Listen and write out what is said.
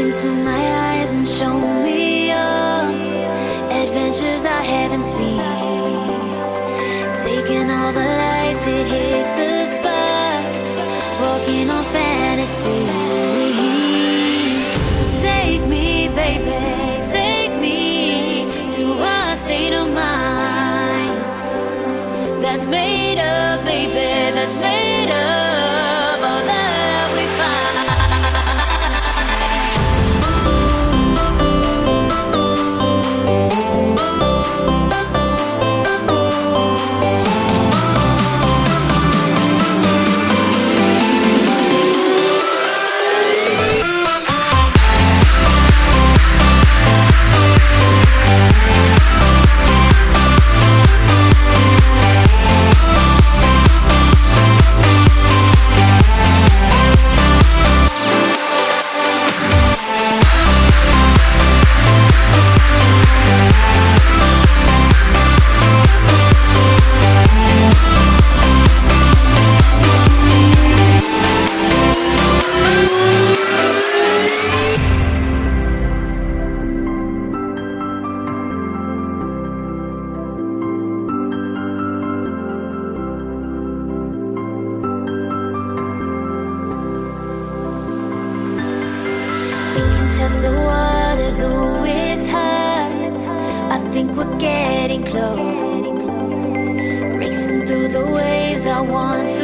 into my eyes and show me your adventures I haven't seen. Taking all the life, it hits the spot. Walking on fantasy. So take me, baby, take me to a state of mind that's made of, baby, that's made of all that we find. The water's always high. I think we're getting close. Racing through the waves, I want to